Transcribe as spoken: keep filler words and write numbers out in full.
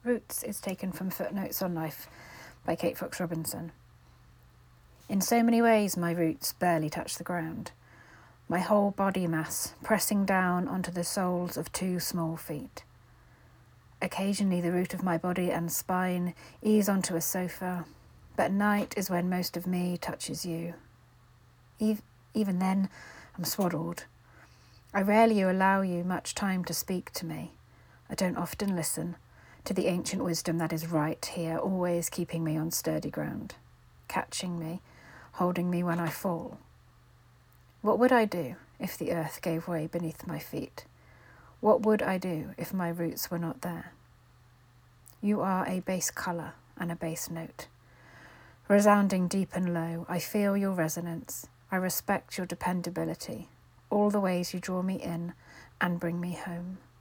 Roots is taken from Footnotes on Life by Kate Fox Robinson. In so many ways my roots barely touch the ground, my whole body mass pressing down onto the soles of two small feet. Occasionally the root of my body and spine ease onto a sofa, but night is when most of me touches you. Even then, I'm swaddled. I rarely allow you much time to speak to me. I don't often listen to the ancient wisdom that is right here, always keeping me on sturdy ground, catching me, holding me when I fall. What would I do if the earth gave way beneath my feet? What would I do if my roots were not there? You are a bass colour and a bass note. Resounding deep and low, I feel your resonance. I respect your dependability, all the ways you draw me in and bring me home.